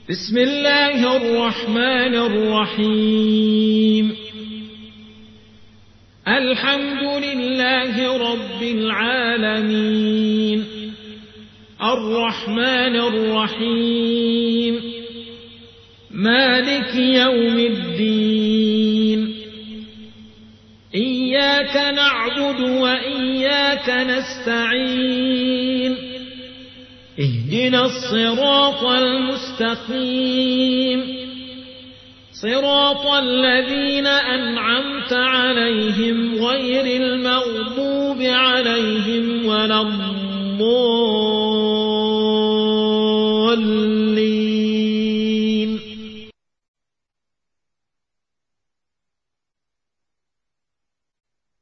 بسم الله الرحمن الرحيم الحمد لله رب العالمين الرحمن الرحيم مالك يوم الدين إياك نعبد وإياك نستعين اهدنا الصراط المستقيم صراط الذين أنعمت عليهم غير المغضوب عليهم ولا الضالين